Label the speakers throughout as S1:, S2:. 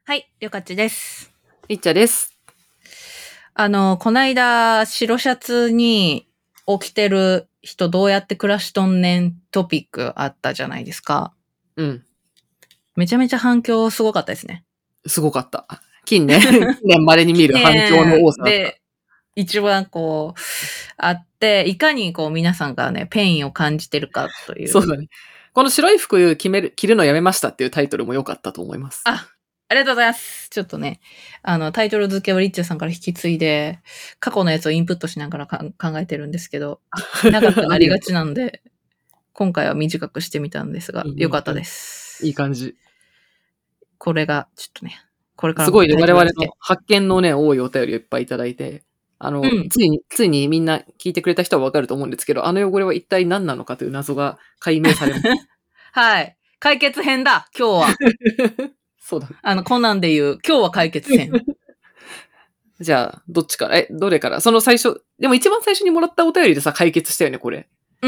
S1: はい、りょかちです。
S2: りっちゃです。
S1: こないだ、白シャツに起きてる人どうやって暮らしとんねんトピックあったじゃないですか。
S2: うん。
S1: めちゃめちゃ反響すごかったですね。
S2: すごかった。近年稀に見る反響の多さだった。
S1: で、一番あって、いかに皆さんがね、ペインを感じてるかという。
S2: そうだね。この白い服着るのやめましたっていうタイトルも良かったと思います。
S1: ありがとうございます。ちょっとね、タイトル付けをリッチャーさんから引き継いで、過去のやつをインプットしながら考えてるんですけど、長くなりがちなんで、今回は短くしてみたんですが、良かったです。
S2: いい感じ。
S1: これが、ちょっとね、これから
S2: すごいね、我々の発見のね、多いお便りをいっぱいいただいて、ついにみんな聞いてくれた人はわかると思うんですけど、あの汚れは一体何なのかという謎が解明されます。
S1: はい。解決編だ、今日は。
S2: そうだ。
S1: コナンで言う、今日は解決編。
S2: じゃあ、どっちから、どれから、その最初、でも一番最初にもらったお便りでさ、解決したよね、これ。
S1: うん。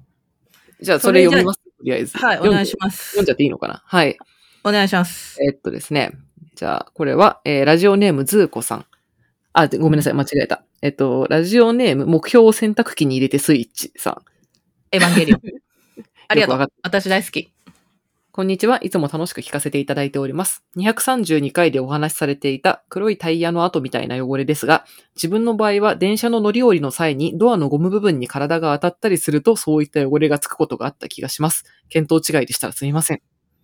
S2: じゃあ、それ読みます、とりあえず。
S1: はい、お願いします。
S2: 読んじゃっていいのかな。はい。
S1: お願いします。
S2: ですね。じゃあ、これは、ラジオネームズーコさん。ごめんなさい、間違えた。ラジオネーム、目標を選択機に入れてスイッチさん。
S1: エヴァンゲリオン。ありがとう。
S2: よくわかった。
S1: 私大好き。
S2: こんにちは。いつも楽しく聞かせていただいております。232回でお話しされていた黒いタイヤの跡みたいな汚れですが、自分の場合は電車の乗り降りの際にドアのゴム部分に体が当たったりするとそういった汚れがつくことがあった気がします。見当違いでしたらすみません。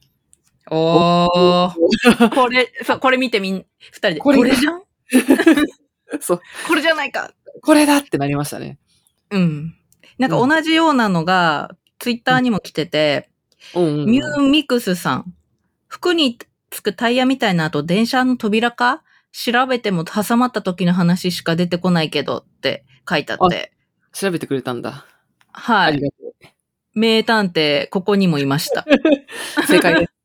S1: おー。これ見て二人で。これじゃん
S2: そう。
S1: これじゃないか。
S2: これだってなりましたね。
S1: うん。なんか同じようなのが、ツイッターにも来てて、ミューミクスさん。服につくタイヤみたいな後、電車の扉か調べても挟まった時の話しか出てこないけどって書いてあって。
S2: 調べてくれたんだ。
S1: はい。ありがとう。名探偵、ここにもいました。
S2: 正解です。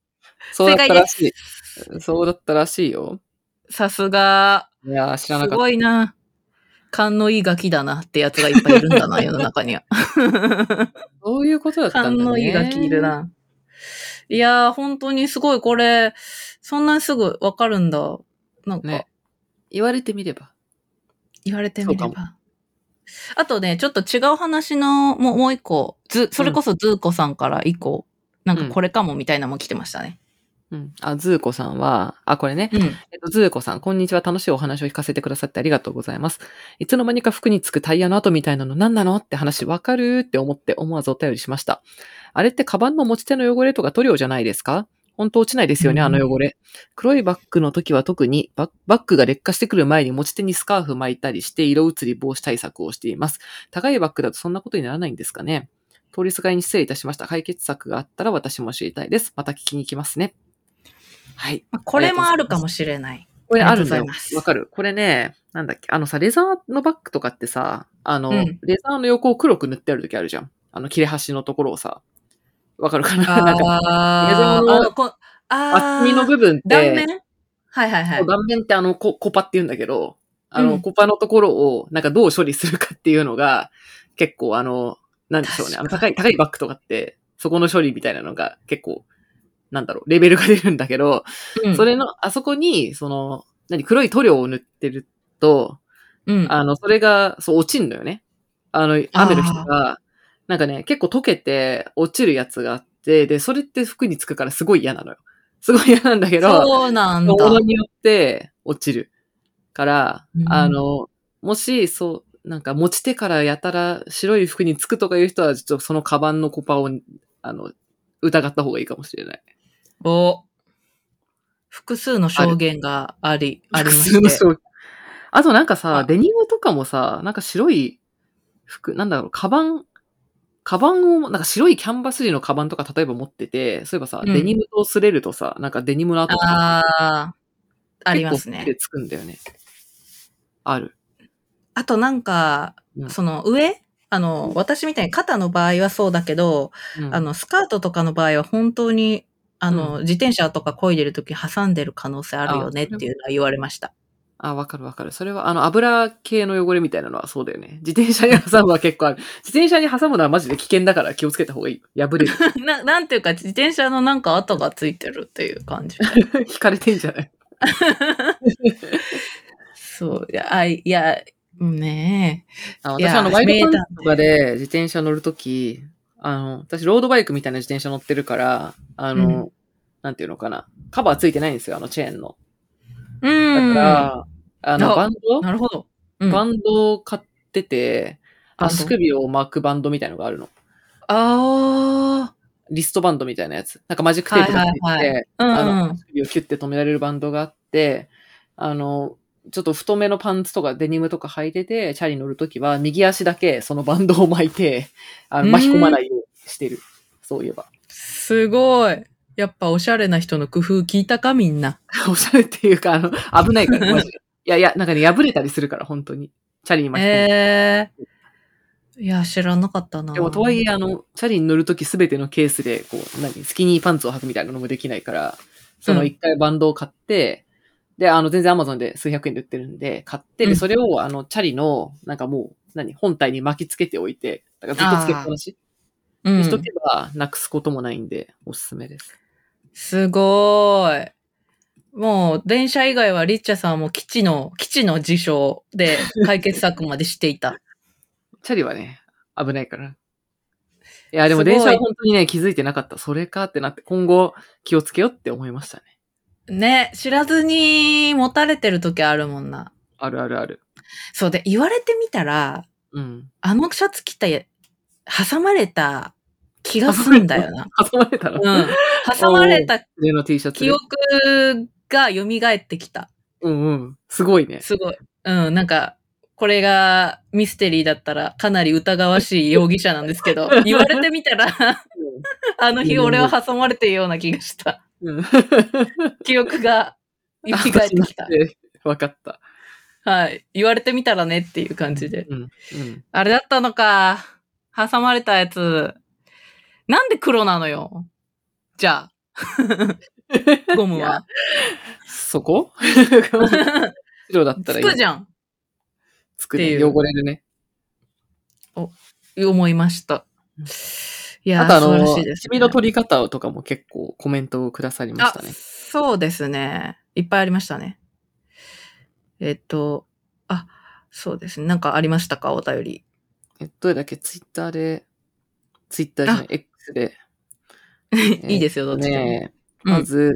S2: そうだったらしい。そうだったらしいよ。
S1: さすが。
S2: いやー、知らなかった。
S1: すごいな。勘のいいガキだなってやつがいっぱいいるんだな、世の中には。
S2: そういうことだったんだね。
S1: 勘のいいガキいるな。いやー、本当にすごい、これ、そんなにすぐわかるんだ。なんか、ね。
S2: 言われてみれば。
S1: 言われてみれば。あとね、ちょっと違う話の、もう一個、それこそズーコさんから一個、なんかこれかもみたいなのも来てましたね。
S2: ズーコさんは、これね。ズーコさん、こんにちは。楽しいお話を聞かせてくださってありがとうございます。いつの間にか服につくタイヤの跡みたいなの何なのって話わかるって思って思わずお便りしました。あれってカバンの持ち手の汚れとか塗料じゃないですか？本当落ちないですよね、あの汚れ。黒いバッグの時は特にバッグが劣化してくる前に持ち手にスカーフ巻いたりして色移り防止対策をしています。高いバッグだとそんなことにならないんですかね？通りすがりに失礼いたしました。解決策があったら私も知りたいです。また聞きに行きますね。はい。
S1: これもあるかもしれない。
S2: これあるんだよ。わかる。これね、なんだっけ。レザーのバッグとかってさ、レザーの横を黒く塗ってある時あるじゃん。切れ端のところをさ。わかるかな？なんか、レザーの厚みの部分って、
S1: 断面？はいはいはい。
S2: 断面ってコパって言うんだけど、コパのところを、なんかどう処理するかっていうのが、結構なんでしょうね。高いバッグとかって、そこの処理みたいなのが結構、なんだろう、レベルが出るんだけど、それの、あそこに、黒い塗料を塗ってると、それが、落ちんのよね。雨の日が、なんかね、結構溶けて落ちるやつがあって、で、それって服につくからすごい嫌なのよ。すごい嫌なんだけど、
S1: そうなんだ。
S2: 物によって落ちるから、もし、なんか持ち手からやたら白い服につくとかいう人は、ちょっとそのカバンのコパを、疑った方がいいかもしれない。
S1: 複数の証言がありまして。
S2: あとなんかさ、デニムとかもさ、なんか白い服、なんだろう、カバンを、なんか白いキャンバス地のカバンとか例えば持ってて、そういえばさ、デニムと擦れるとさ、なんかデニムの跡とか。
S1: ありますね。
S2: 結構つくんだよね。ある。
S1: あとなんか、その上私みたいに肩の場合はそうだけど、スカートとかの場合は本当に、自転車とか漕いでるとき挟んでる可能性あるよねっていうのは言われました。
S2: あ、わかるわかる。それは、油系の汚れみたいなのはそうだよね。自転車に挟むは結構ある。自転車に挟むのはマジで危険だから気をつけた方がいい。破れる。
S1: なんていうか、自転車のなんか跡がついてるっていう感じ。
S2: 引かれてんじゃない
S1: そう、いや、ねえ。
S2: 私ワイドパンツとかで自転車乗るとき、私ロードバイクみたいな自転車乗ってるから、なんていうのかな。カバーついてないんですよ、チェーンの。だから、バンド
S1: なるほど。
S2: バンドを買ってて、足首を巻くバンドみたいのがあるの。リストバンドみたいなやつ。なんかマジックテープがついて、足首をキュッて止められるバンドがあって、ちょっと太めのパンツとかデニムとか履いてて、チャリ乗るときは右足だけそのバンドを巻いて、巻き込まないようにしてる。そういえば。
S1: すごい。やっぱおしゃれな人の工夫聞いたかみんな。
S2: おしゃれっていうか、危ないから、マジで。いや、なんかね、破れたりするから、本当に。チャリに巻き込む。
S1: いや、知らなかったな。
S2: でも、とはいえ、チャリに乗るときすべてのケースで、スキニーパンツを履くみたいなのもできないから、その一回バンドを買って、で、全然 Amazon で数百円で売ってるんで、買って、で、それを、チャリの、なんかもう、本体に巻きつけておいて、だからずっとつけっぱなしにしとけば、なくすこともないんで、おすすめです。
S1: すごーい。もう、電車以外はリッチャさんも基地の事象で解決策までしていた。
S2: チャリはね、危ないから。いや、でも電車は本当にね、気づいてなかった。それかってなって、今後気をつけようって思いましたね。
S1: ね、知らずに持たれてる時あるもんな。
S2: あるあるある。
S1: そうで、言われてみたら、シャツ着た、挟まれた気がすんだよな。
S2: 挟まれたの？
S1: 挟まれた
S2: 記
S1: 憶が蘇ってきた。
S2: すごいね。
S1: すごい。なんか、これがミステリーだったらかなり疑わしい容疑者なんですけど、言われてみたら、あの日俺は挟まれてるような気がした。記憶が蘇ってきた。
S2: わかった。
S1: はい。言われてみたらねっていう感じで。あれだったのか。挟まれたやつ。なんで黒なのよ。じゃあ。ゴムは。
S2: そこ白だったらいい。
S1: つくじゃん。
S2: つくね。汚れるね。
S1: 思いました。いや、
S2: あと
S1: 素晴らしいです、ね。
S2: シミの取り方とかも結構コメントをくださりましたね。
S1: そうですね。いっぱいありましたね。そうですね。なんかありましたか、お便り。
S2: どれだっけ、ツイッターじゃない、X で。
S1: いいですよ、どっちでも。
S2: まず、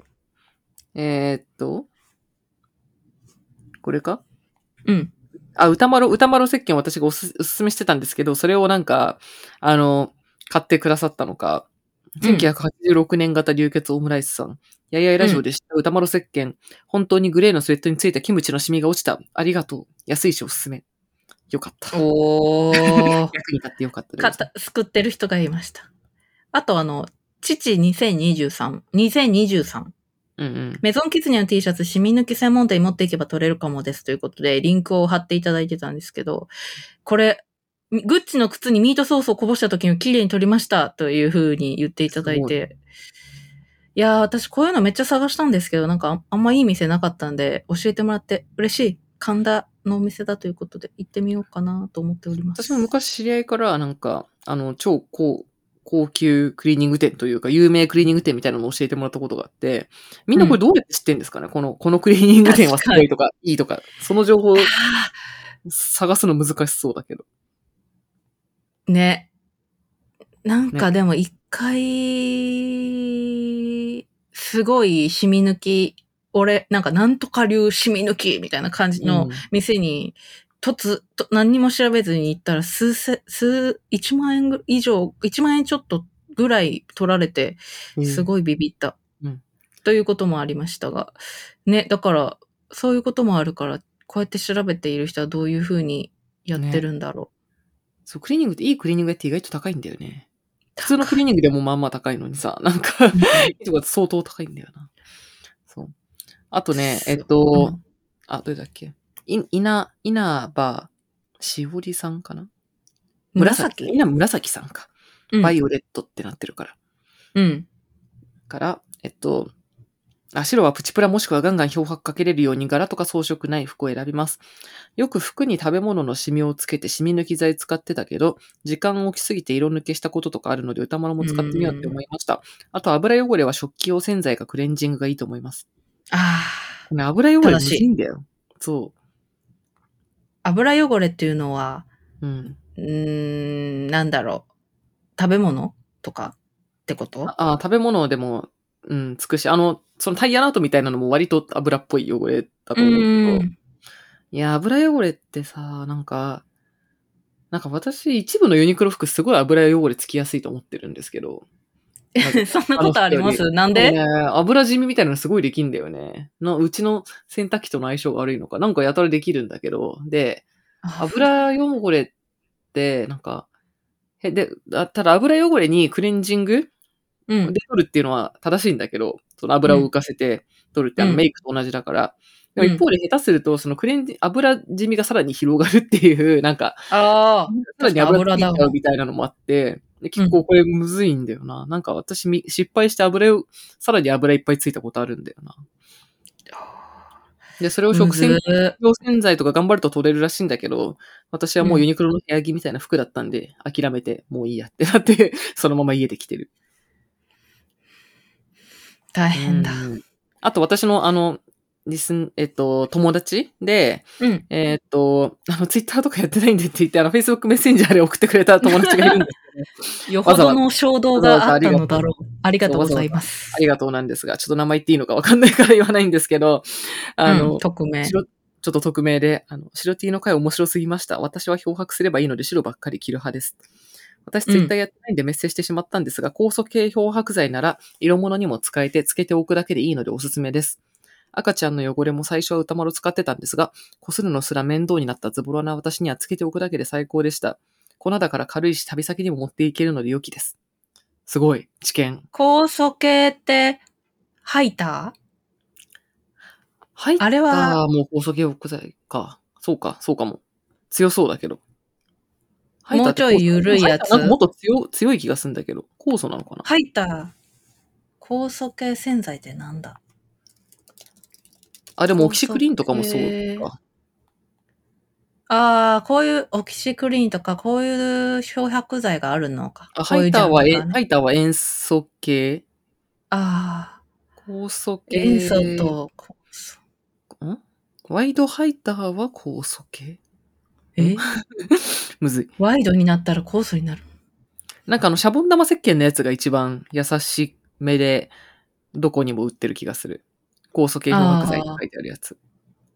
S2: これか？歌丸石鹸を私がおすすめしてたんですけど、それをなんか、買ってくださったのか、1986年型流血オムライスさん。やいやいラジオで知った歌丸石鹸、本当にグレーのスウェットについたキムチのシミが落ちた。ありがとう。安いしおすすめ。よかった。役に立ってよかったです。
S1: 救ってる人がいました。あと父2023。メゾンキズニャの T シャツ、シミ抜き専門店に持っていけば取れるかもですということで、リンクを貼っていただいてたんですけど、これ、グッチの靴にミートソースをこぼした時に綺麗に取りましたという風に言っていただいて。いやー、私こういうのめっちゃ探したんですけど、なんかあんまいい店なかったんで、教えてもらって嬉しい。神田のお店だということで行ってみようかなと思っております。
S2: 私も昔知り合いからなんか、超高級クリーニング店というか、有名クリーニング店みたいなのを教えてもらったことがあって、みんなこれどうやって知ってんですかね、このクリーニング店はすごいとか、いいとか、その情報探すの難しそうだけど。
S1: ね。なんかでも一回、すごいシミ抜き、なんかなんとか流シミ抜きみたいな感じの店に、何にも調べずに行ったら1万円以上、1万円ちょっとぐらい取られて、すごいビビった。ということもありましたが。ね、だから、そういうこともあるから、こうやって調べている人はどういう風にやってるんだろう。
S2: そう、クリーニングって、いいクリーニングって意外と高いんだよね。普通のクリーニングでもまあまあ高いのにさ、なんか、いいとこ相当高いんだよな。そう。あとね、どれだっけ？稲葉しおりさんかな？紫さんか。バイオレットってなってるから。から、 白はプチプラもしくはガンガン漂白かけれるように柄とか装飾ない服を選びます。よく服に食べ物のシミをつけてシミ抜き剤使ってたけど、時間を置きすぎて色抜けしたこととかあるので歌物も使ってみようって思いました。あと油汚れは食器用洗剤かクレンジングがいいと思います。これ油汚れむずいんだよ。そう。
S1: 油汚れっていうのは、なんだろう。食べ物とかってこと？
S2: 食べ物でも、つくし、そのタイヤの跡みたいなのも割と油っぽい汚れだと思うけど。いや、油汚れってさ、なんか私、一部のユニクロ服すごい油汚れつきやすいと思ってるんですけど。
S1: そんなことあります？なんで？
S2: 油染みみたいなのすごいできんだよね。うちの洗濯機との相性が悪いのか。なんかやたらできるんだけど。で、油汚れって、ただ油汚れにクレンジングで取るっていうのは正しいんだけど、その油を浮かせて取るってメイクと同じだから。でも一方で下手すると、その油染みがさらに広がるっていう、なんか、さらに油ついちゃうみたいなのもあって、結構これむずいんだよな。なんか私失敗してさらに油いっぱいついたことあるんだよな。で、それを食洗用洗剤とか頑張ると取れるらしいんだけど、私はもうユニクロの部屋着みたいな服だったんで、諦めてもういいやってなって、そのまま家で着てる。
S1: 大変だ。
S2: あと私の友達で、ツイッターとかやってないんでって言って、Facebook メッセンジャーで送ってくれた友達がいるんです
S1: よ。よほどの衝動があったのだろう。ありがとうございます。
S2: ありがとうなんですが、ちょっと名前言っていいのかわかんないから言わないんですけど、
S1: 匿名。
S2: ちょっと匿名で、白 T の回面白すぎました。私は漂白すればいいので白ばっかり着る派です。私ツイッターやってないんでメッセしてしまったんですが、酵素系漂白剤なら色物にも使えてつけておくだけでいいのでおすすめです。赤ちゃんの汚れも最初は歌丸使ってたんですが、こするのすら面倒になったズボラな私にはつけておくだけで最高でした。粉だから軽いし旅先にも持っていけるので良きです。すごい、知見。
S1: 酵素系って、ハイタ
S2: ーあれは、もう酵素系漂白剤か。そうかも。強そうだけど。
S1: もうちょい緩いやつ。
S2: なんかもっと強い気がするんだけど。酵素なのかな？
S1: ハイター。酵素系洗剤ってなんだ？
S2: でもオキシクリーンとかもそうか。
S1: こういうオキシクリーンとか、こういう漂白剤があるのか。
S2: ハイターは塩素系。酵素系。
S1: 塩素と酵素。
S2: ワイドハイターは酵素系？むずい。
S1: ワイドになったら酵素になる。
S2: なんかシャボン玉石鹸のやつが一番優しめで、どこにも売ってる気がする。酵素系漂白剤って書いてあるやつ。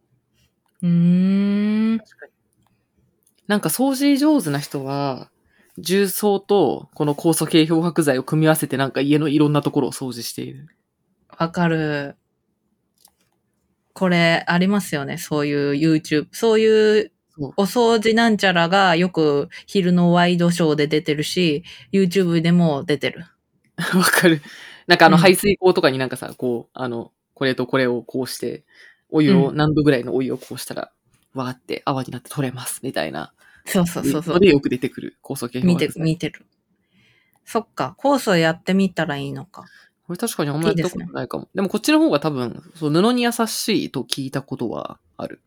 S2: なんか掃除上手な人は、重曹とこの酵素系漂白剤を組み合わせてなんか家のいろんなところを掃除している。
S1: わかる。これありますよね。そういう YouTube。そういうお掃除なんちゃらがよく昼のワイドショーで出てるし、YouTube でも出てる。
S2: わかる。なんか排水口とかになんかさ、これとこれをこうして、何度ぐらいのお湯をこうしたら、わーって泡になって取れます、みたいな。
S1: そう。
S2: のでよく出てくる酵素系漂白剤。
S1: 見てる。そっか。酵素やってみたらいいのか。
S2: これ確かにあんまやったことないかも。でもこっちの方が多分、布に優しいと聞いたことはある。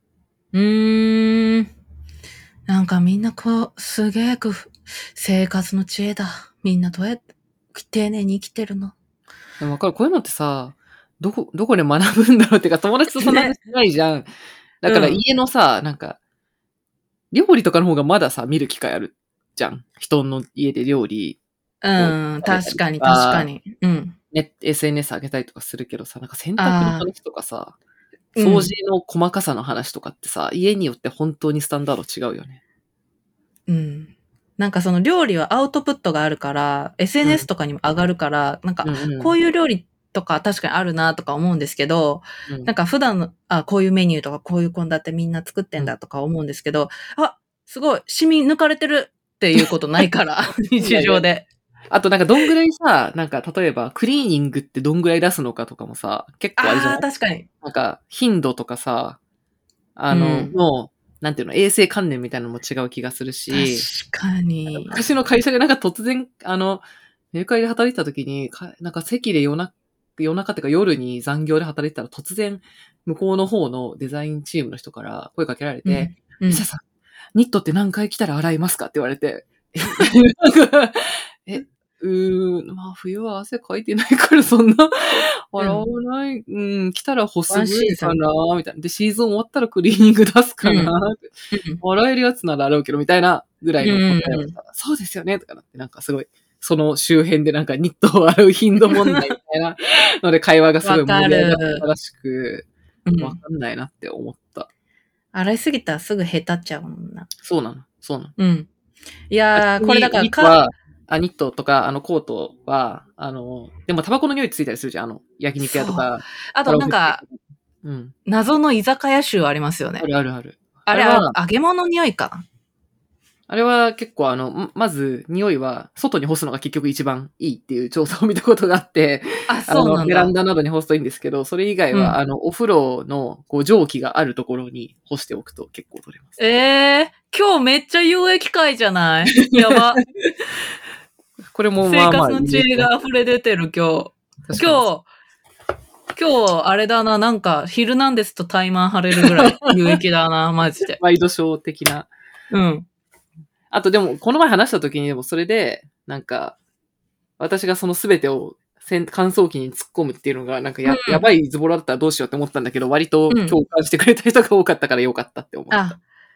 S1: なんかみんなすげえ生活の知恵だ。みんなどうやって丁寧に生きてるの？
S2: でもわかる。こういうのってさ、どこで学ぶんだろうってか、友達とそんな話しないじゃん。だから家のさ、なんか、料理とかの方がまださ、見る機会あるじゃん。人の家で料理。
S1: 確かに。
S2: SNS 上げたりとかするけどさ、なんか洗濯の話とかさ、掃除の細かさの話とかってさ、家によって本当にスタンダード違うよね。
S1: なんかその料理はアウトプットがあるから、SNS とかにも上がるから、なんかこういう料理とか確かにあるなとか思うんですけど、なんか普段こういうメニューとかこういう献立みんな作ってんだとか思うんですけど、すごい、シミ抜かれてるっていうことないから、日常で。
S2: あとなんかどんぐらいさ、なんか例えばクリーニングってどんぐらい出すのかとかもさ、結構あれじゃない？
S1: 確かに。
S2: なんか頻度とかさ、もう、なんていうの、衛生観念みたいなのも違う気がするし。
S1: 確かに。
S2: 昔の会社でなんか突然、メルカリで働いてた時に、なんか席で夜中夜中ってか夜に残業で働いてたら突然、向こうの方のデザインチームの人から声かけられて、リサさん、ニットって何回来たら洗いますかって言われて、まあ冬は汗かいてないからそんな洗わない、来たら干すぐらいかな、みたいな。で、シーズン終わったらクリーニング出すかな、洗えるやつなら洗うけど、みたいなぐらいの答えだったら、そうですよね、とかなって、なんかすごい、その周辺でなんかニットを洗う頻度問題みたいなので会話がすごい盛り上がったらしく、わかんないなって思った。
S1: 洗いすぎたらすぐ下手っちゃうもんな。
S2: そうなの、そうなの。
S1: うん。いやー、これだから
S2: ニットとか、コートは、でもタバコの匂いついたりするじゃん、焼肉屋とか。
S1: あとなんか、謎の居酒屋臭ありますよね。
S2: あるあるある。
S1: あれは揚げ物匂いかな。
S2: あれは結構まず匂いは外に干すのが結局一番いいっていう調査を見たことがあって、
S1: そうなんだ。
S2: ベランダなどに干すといいんですけど、それ以外は、お風呂のこう蒸気があるところに干しておくと結構取れます。
S1: 今日めっちゃ有益会じゃないやば。
S2: これも
S1: 生活の知恵が溢れ出てる今日、あれだな、なんか、ヒルナンデスとタイマン張れるぐらい有益だな、マジで。
S2: ワイドショー的な。あとでも、この前話した時にでもそれで、なんか、私がその全てを乾燥機に突っ込むっていうのが、なんかやばいズボラだったらどうしようって思ったんだけど、割と共感してくれた人が多かったからよかったって思った。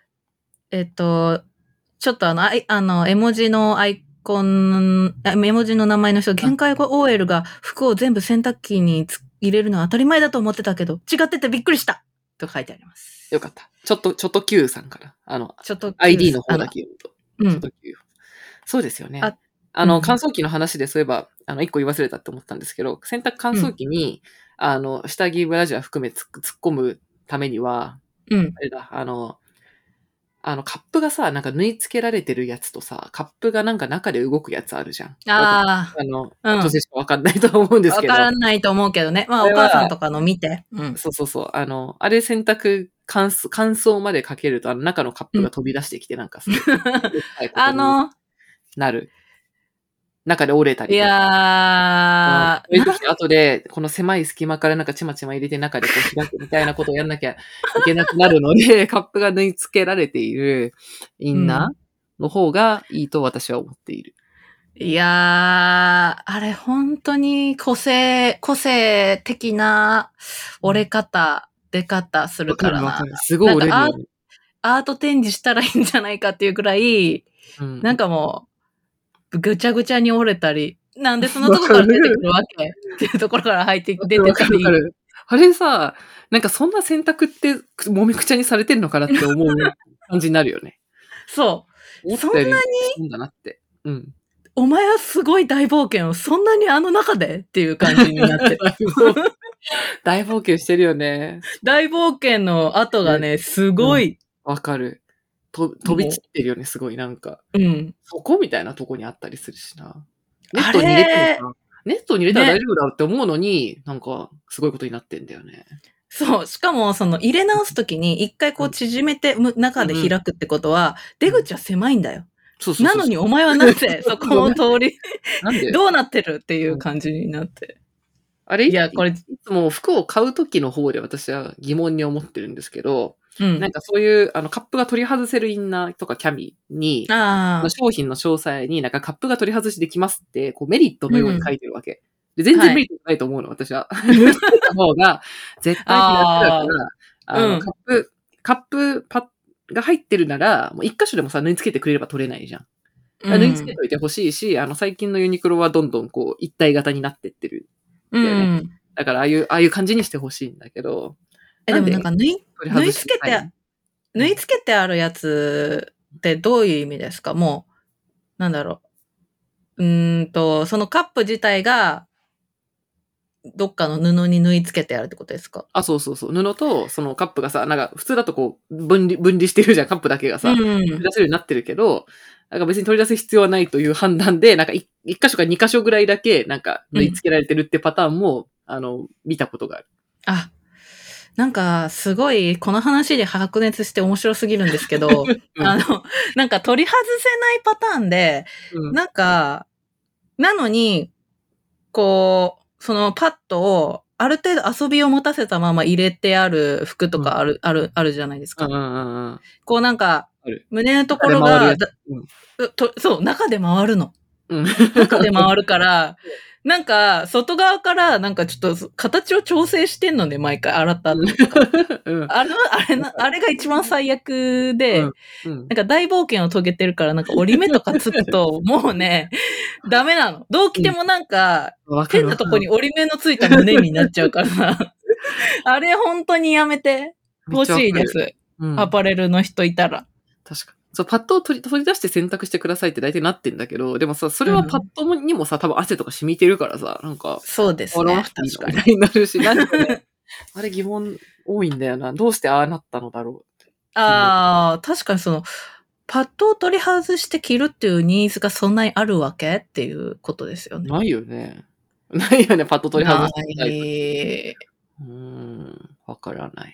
S1: ちょっと絵文字のアイコン、絵文字の名前の人、限界 OL が服を全部洗濯機に入れるのは当たり前だと思ってたけど、違っててびっくりしたと書いてあります。
S2: よかった。ちょっと Q さんから。
S1: ちょっと
S2: ID の方だけ言うと。ちょっと Q。そうですよね。乾燥機の話でそういえば、一個言い忘れたって思ったんですけど、洗濯乾燥機に、下着ブラジャー含め突っ込むためには、あれだ、カップがさ、なんか縫い付けられてるやつとさ、カップがなんか中で動くやつあるじゃん。女性しかわかんないと思うんですけど。
S1: わからないと思うけどね。まあ、お母さんとかの見て。
S2: そう。あれ洗濯乾燥までかけると、中のカップが飛び出してきて、なんかすごい。なる。中で折れたりとか。
S1: いや
S2: ー。後で、この狭い隙間からなんかちまちま入れて中でこう開くみたいなことをやんなきゃいけなくなるので、カップが縫い付けられているインナーの方がいいと私は思っている。
S1: いやー、あれ本当に個性的な折れ方、出方するからな。
S2: すごい折れるよね。
S1: アート展示したらいいんじゃないかっていうくらい、なんかもう、ぐちゃぐちゃに折れたり、なんでそんなとこから出てくるわけっていうところから出てたり。
S2: あれさ、なんかそんな選択ってもみくちゃにされてるのかなって思う感じになるよね。
S1: そう。そんなに
S2: そうだなって。
S1: お前はすごい大冒険をそんなにあの中でっていう感じになってる。
S2: 大冒険してるよね。
S1: 大冒険の後がね、すごい。
S2: わかる。飛び散ってるよね、すごいなんか。そこみたいなとこにあったりするしな。ネットに入れたら大丈夫だろうって思うのに、なんか、すごいことになってんだよね。
S1: そう。しかも、入れ直すときに、一回こう縮めて、中で開くってことは、出口は狭いんだよ。なのにお前はなぜそこを通り、どうなってるっていう感じになって。
S2: あれいや、これ、いつも服を買うときの方で私は疑問に思ってるんですけど、なんかそういう、カップが取り外せるインナーとかキャミに、商品の詳細になんかカップが取り外しできますって、こうメリットのように書いてるわけ。で全然メリットないと思うの、私は。た方が、絶対に楽だから、カップが入ってるなら、もう一箇所でもさ、縫い付けてくれれば取れないじゃん。縫い付けといてほしいし、最近のユニクロはどんどんこう、一体型になってってる。だから、ああいう感じにしてほしいんだけど。
S1: でもなんか縫い付けてあるやつってどういう意味ですか？もう、なんだろう。そのカップ自体が、どっかの布に縫い付けてあるってことですか？
S2: そう。布と、そのカップがさ、なんか普通だとこう、分離してるじゃん、カップだけがさ。取り出せるようになってるけど、なんか別に取り出す必要はないという判断で、なんか一箇所か二箇所ぐらいだけ、なんか縫い付けられてるってパターンも、見たことがある。
S1: なんか、すごい、この話で白熱して面白すぎるんですけど、なんか取り外せないパターンで、なんか、なのに、こう、 そのパッドを、ある程度遊びを持たせたまま入れてある服とかあるじゃないですか。こうなんか、胸のところが、そう、中で回るの。中で回るから、なんか、外側から、なんかちょっと、形を調整してんのね、毎回、洗った後とか。あれが一番最悪で、なんか大冒険を遂げてるから、なんか折り目とかつくと、もうね、ダメなの。どう着てもなんか、変なとこに折り目のついた胸になっちゃうから、あれ本当にやめてほしいです。アパレルの人いたら。
S2: 確かに。そう、パッドを取り出して洗濯してくださいって大体なってんだけど、でもさ、それはパッドにもさ、多分汗とか染みてるからさ、なんか、
S1: そうですね。
S2: 確かに。みたいになるし、なんかね、あれ疑問多いんだよな。どうしてああなったのだろうって。
S1: 確かにパッドを取り外して着るっていうニーズがそんなにあるわけっていうことですよね。
S2: ないよね。ないよね、パッド取り外して
S1: ない。
S2: わからない。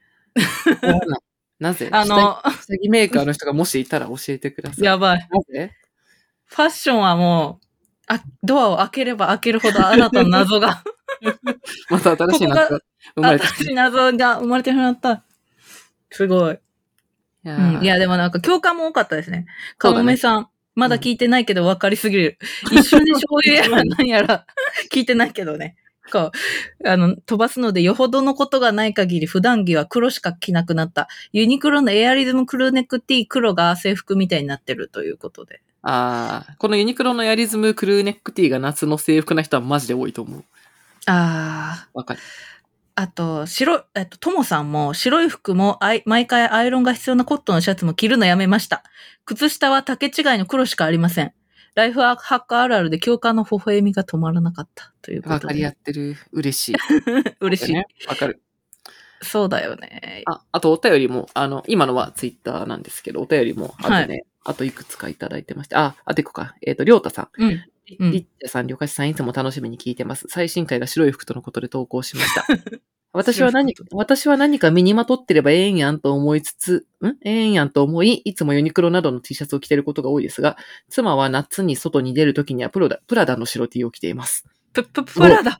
S2: なぜ
S1: 下
S2: 着メーカーの人がもしいたら教えてください。
S1: やばい。
S2: なぜ
S1: ファッションはもう、ドアを開ければ開けるほどあなたの謎が。
S2: また新しい謎が生まれてしまった。
S1: 新しい謎が生まれてしまった。すごい。いや、でもなんか共感も多かったですね。かもめさん。まだ聞いてないけど分かりすぎる。一瞬で醤油やら何やら聞いてないけどね。飛ばすのでよほどのことがない限り普段着は黒しか着なくなった。ユニクロのエアリズムクルーネック T 黒が制服みたいになってるということで。
S2: このユニクロのエアリズムクルーネック T が夏の制服な人はマジで多いと思う。わかる。
S1: あと、ともさんも白い服も毎回アイロンが必要なコットンのシャツも着るのやめました。靴下は丈違いの黒しかありません。ライフハッカーあるあるで共感の微笑みが止まらなかったということで。
S2: わかり合ってる。嬉しい。
S1: 嬉しい。
S2: わかる。
S1: そうだよね。
S2: あとお便りも、今のはツイッターなんですけど、お便りも、あとね、あといくつかいただいてまして、てこか。りょうたさん。リッチャさん、りょかしさん、いつも楽しみに聞いてます。最新回が白い服とのことで投稿しました。私は何か身にまとってればええんやんと思い、いつもユニクロなどの T シャツを着ていることが多いですが、妻は夏に外に出るときにはプラダの白 T を着ています。
S1: プラダ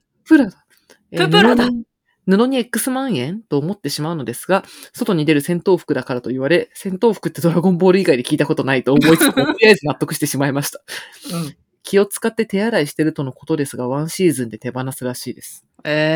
S2: 布に X 万円と思ってしまうのですが、外に出る戦闘服だからと言われ、戦闘服ってドラゴンボール以外で聞いたことないと思いつつ、とりあえず納得してしまいました。気を使って手洗いしてるとのことですが、ワンシーズンで手放すらしいです。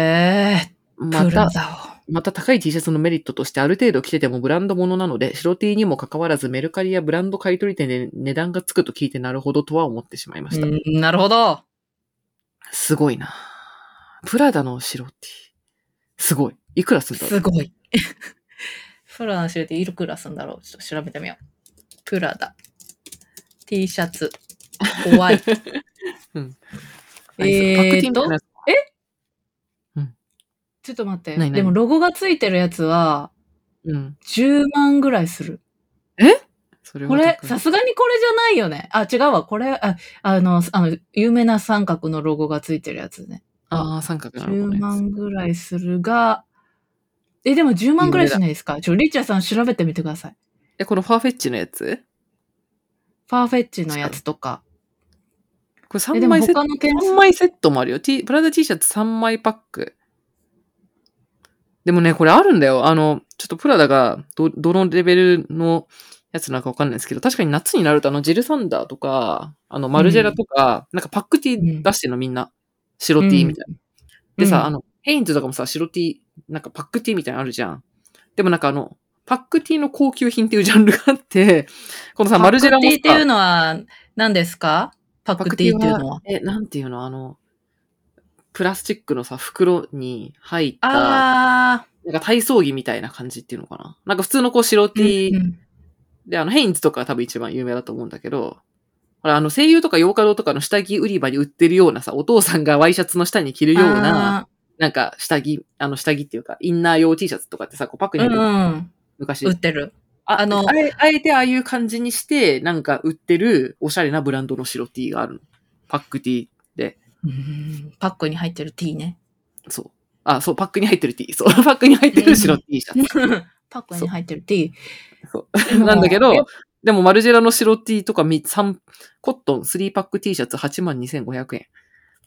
S2: また高い T シャツのメリットとしてある程度着ててもブランド物なので、白 T にもかかわらずメルカリやブランド買取店で値段がつくと聞いてなるほどとは思ってしまいました。
S1: なるほど。
S2: すごいな。プラダの白 T。すごい。いくらするんだろう。
S1: すごい。プラダの白 T いくらするんだろう。ちょっと調べてみよう。プラダ。T シャツ。ホワイト。ちょっと待って。でもロゴがついてるやつは、10万ぐらいする。これ、さすがにこれじゃないよね。違うわ。これ、有名な三角のロゴがついてるやつね。
S2: 三角なのね。
S1: 10万ぐらいするが、でも10万ぐらいしないですか？リッチャーさん調べてみてください。
S2: このファーフェッチのやつ？
S1: ファーフェッチのやつとか。
S2: これ3枚セットもあるよ。プラダ T シャツ3枚パック。でもね、これあるんだよ。ちょっとプラダがどのレベルのやつなんかわかんないですけど、確かに夏になるとジルサンダーとか、マルジェラとか、なんかパック T 出してるのみんな。白 T みたいな。でさ、ヘインズとかもさ、白 T、なんかパック T みたいなのあるじゃん。でもなんかパック T の高級品っていうジャンルがあって、このさ、マルジェラもさ。
S1: パック T っていうのは何ですか？パック T っていうのは。
S2: なんていうのプラスチックのさ、袋に入った、なんか体操着みたいな感じっていうのかな。なんか普通の白 T、で、ヘインズとか多分一番有名だと思うんだけど、声優とか洋華堂とかの下着売り場に売ってるようなさ、お父さんがワイシャツの下に着るような、なんか下着っていうか、インナー用 T シャツとかってさ、パックに入ってる。昔。
S1: 売ってる。
S2: あえてああいう感じにして、なんか売ってるおしゃれなブランドの白 T がある。パック T で。
S1: パックに入ってる T ね。
S2: そう。そう、パックに入ってる T。そう、パックに入ってる白 T シャツ。
S1: パックに入ってる T。
S2: そう。なんだけど、でもマルジェラの白 T とかコットン3パック T シャツ82,500円。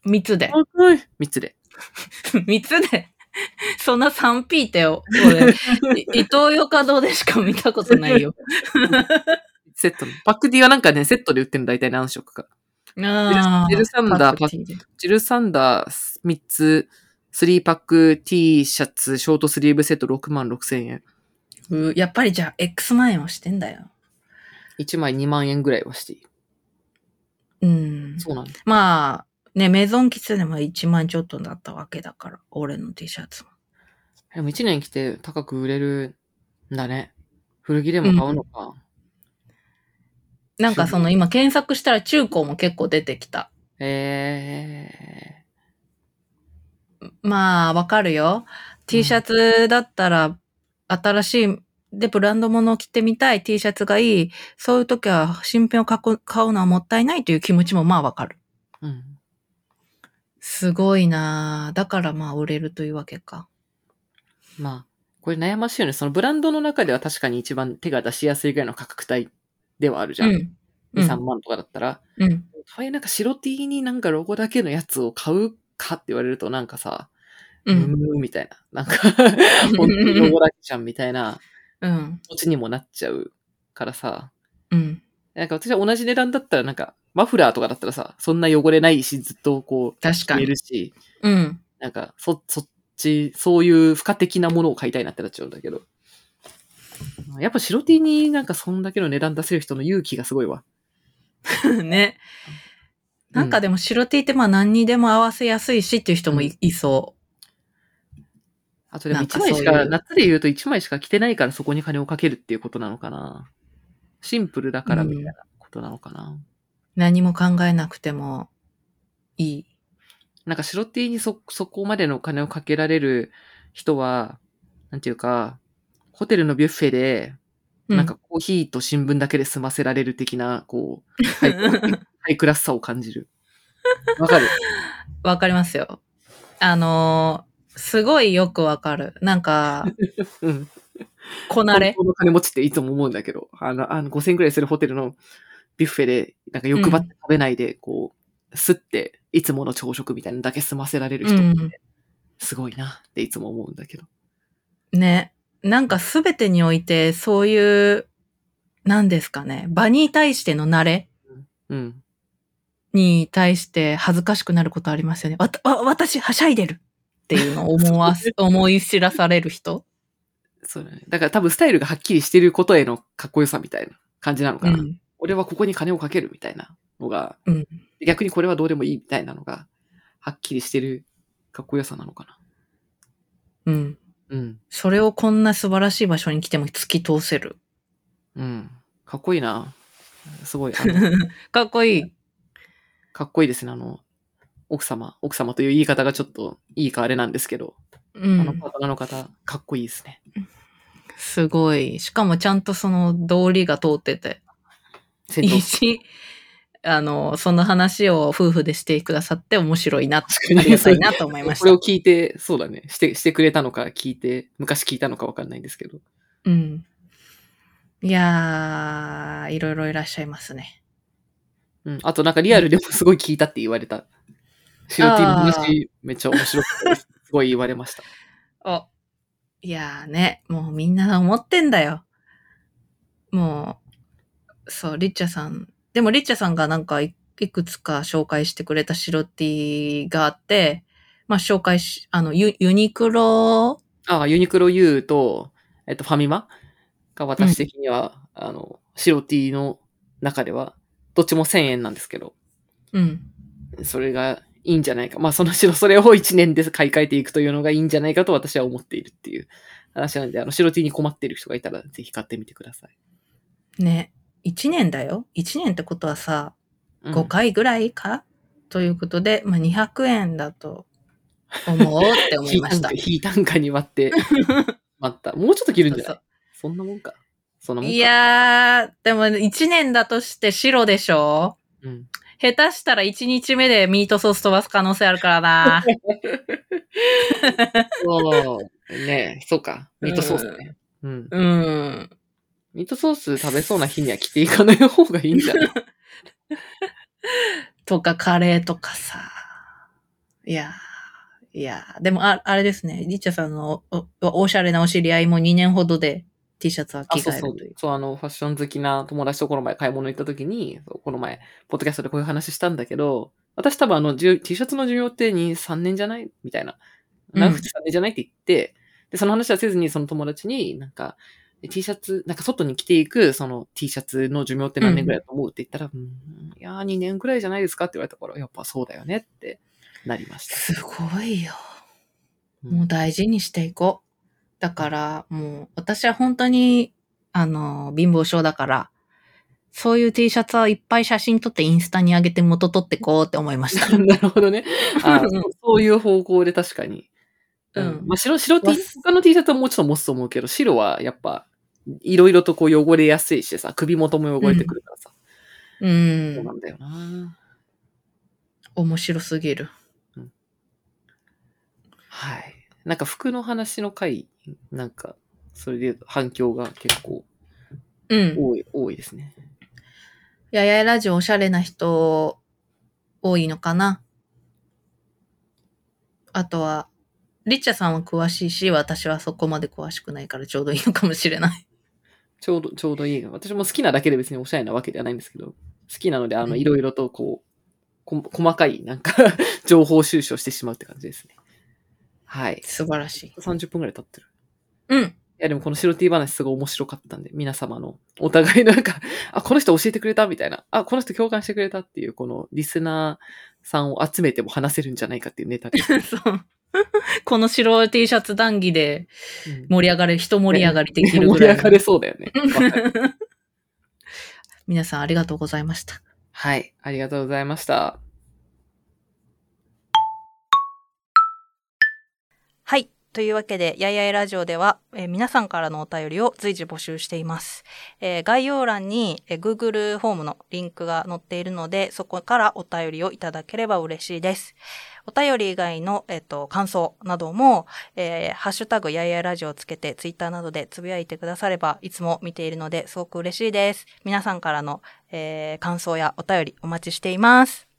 S1: 3つで。
S2: 3つで。
S1: 3つで。そんな 3P って俺、イトーヨーカドーでしか見たことないよ。
S2: セットの。パック D はなんかね、セットで売ってるの大体何色か。ジルサンダー3つ、3パック T シャツ、ショートスリーブセット66,000円。
S1: やっぱりじゃあ X 万円はしてんだよ。
S2: 1枚2万円ぐらいはしている。そうなんだ。
S1: まあ、ね、メゾンキツネも1万ちょっとだったわけだから、俺の T シャツも。
S2: でも1年着て高く売れるんだね。古着でも買うのか。
S1: なんか今検索したら中古も結構出てきた。まあ、わかるよ。T シャツだったら、新しい、で、ブランド物を着てみたい T シャツがいい。そういう時は、新品を買うのはもったいないという気持ちもまあわかる。すごいなぁ。だからまあ売れるというわけか。
S2: まあ、これ悩ましいよね。そのブランドの中では確かに一番手が出しやすいぐらいの価格帯ではあるじゃん。2、3万とかだったら。とはいえなんか白 T になんかロゴだけのやつを買うかって言われるとなんかさ、みたいな。なんか、本当にロゴだけじゃんみたいな、土地にもなっちゃうからさ。なんか私は同じ値段だったらなんか、マフラーとかだったらさ、そんな汚れないし、ずっとこう、
S1: 確かに。
S2: 見えるし、なんか、そういう付加的なものを買いたいなってなっちゃうんだけど。やっぱ白 T になんかそんだけの値段出せる人の勇気がすごいわ。
S1: ね。なんかでも白 T ってまあ何にでも合わせやすいしっていう人もいそう。
S2: あとでも1枚しか、夏で言うと1枚しか着てないからそこに金をかけるっていうことなのかな。シンプルだからみたいなことなのかな。
S1: 何も考えなくてもいい。
S2: なんか白 T にそこまでのお金をかけられる人は、なんていうか、ホテルのビュッフェで、なんかコーヒーと新聞だけで済ませられる的な、こう、ハイクラスさを感じる。わかる？
S1: わかりますよ。すごいよくわかる。なんか、こなれ。
S2: 本当の金持ちっていつも思うんだけど、5000円くらいするホテルのビュッフェで、なんか欲張って食べないで、こう、すって、いつもの朝食みたいなのだけ済ませられる人って、すごいなっていつも思うんだけど。
S1: ね。なんかすべてにおいて、そういう、何ですかね。場に対しての慣れに対して恥ずかしくなることありますよね。私、はしゃいでるっていうのを思い知らされる人。
S2: そうだね。だから多分スタイルがはっきりしてることへのかっこよさみたいな感じなのかな。俺はここに金をかけるみたいなのが、逆にこれはどうでもいいみたいなのが、はっきりしてるかっこよさなのかな。
S1: それをこんな素晴らしい場所に来ても突き通せる。
S2: かっこいいな。すごい。
S1: かっこいい。
S2: かっこいいですね。奥様という言い方がちょっといいかあれなんですけど、パートナーの方、かっこいいですね。
S1: すごい。しかもちゃんとその道理が通ってて。いいし、その話を夫婦でしてくださって面白いな、ありがたいなと思いました。
S2: これを聞いて、そうだね。してくれたのか昔聞いたのかわかんないんですけど。
S1: いやー、いろいろいらっしゃいますね。
S2: あとなんかリアルでもすごい聞いたって言われた。白 T の話めっちゃ面白くて、すごい言われました。
S1: いやーね、もうみんな思ってんだよ。もう、そう、リッチャさん。でもリッチャさんがなんかいくつか紹介してくれた白 T があって、まあ紹介ユニクロ
S2: ユニクロ U と、ファミマが私的には、白 T の中では、どっちも1000円なんですけど。それがいいんじゃないか。まあそれを1年で買い替えていくというのがいいんじゃないかと私は思っているっていう話なんで、白 T に困っている人がいたらぜひ買ってみてください。
S1: ね。1年だよ。1年ってことはさ、5回ぐらいかということで、まあ200円だと思うって思いました。
S2: 非単価に割って、待った。もうちょっと切るんじゃない？そんなもんか。
S1: いやー、でも1年だとして白でしょ？下手したら1日目でミートソース飛ばす可能性あるからな。
S2: そうね、そうか。ミートソースね。ミートソース食べそうな日には着ていかない方がいいんじゃない？
S1: とかカレーとかさ。 いやでもあれですね。リッチャさんのおしゃれなお知り合いも2年ほどで T シャツは着替えるという。
S2: そう、ファッション好きな友達とこの前買い物行った時に、この前、ポッドキャストでこういう話したんだけど、私多分T シャツの寿命って2、3年じゃないみたいな。長くて3年じゃないって言って、で、その話はせずにその友達になんか、T シャツ、なんか外に着ていくその T シャツの寿命って何年ぐらいだと思うって言ったら、いやー2年くらいじゃないですかって言われたから、やっぱそうだよねってなりました。
S1: すごいよ。もう大事にしていこう。だから、もう、私は本当に、貧乏症だから、そういう T シャツをいっぱい写真撮ってインスタに上げて元撮ってこうって思いました。
S2: なるほどね。そういう方向で確かに。まあ、白 T、他の T シャツはもうちょっと持つと思うけど、白はやっぱ、いろいろとこう汚れやすいしさ、首元も汚れてくるからさ。そうなんだよな。
S1: 面白すぎる。
S2: はい。なんか服の話の回、なんか、それで反響が結構、多いですね。
S1: ややラジオおしゃれな人、多いのかな。あとは、リッチャさんは詳しいし、私はそこまで詳しくないからちょうどいいのかもしれない。
S2: ちょうどいい。私も好きなだけで別におしゃれなわけではないんですけど、好きなので、いろいろとこう、細かい、なんか情報収集をしてしまうって感じですね。はい。
S1: 素晴らしい。
S2: 30分くらい経ってる。
S1: い
S2: や、でもこの白 T 話すごい面白かったんで、皆様のお互いなんか、この人教えてくれたみたいな、この人共感してくれたっていう、このリスナーさんを集めても話せるんじゃないかっていうネタです。
S1: そう。この白 T シャツ談義で盛り上がる、人盛り上がりできるぐらい。
S2: 盛り上がれそうだよね。
S1: 皆さんありがとうございました。
S2: はい、ありがとうございました。
S1: はい。というわけで、やいやいラジオでは、皆さんからのお便りを随時募集しています。概要欄に、Google フォームのリンクが載っているので、そこからお便りをいただければ嬉しいです。お便り以外の、感想なども、ハッシュタグやいやいラジオをつけて、ツイッターなどでつぶやいてくだされば、いつも見ているので、すごく嬉しいです。皆さんからの、感想やお便りお待ちしています。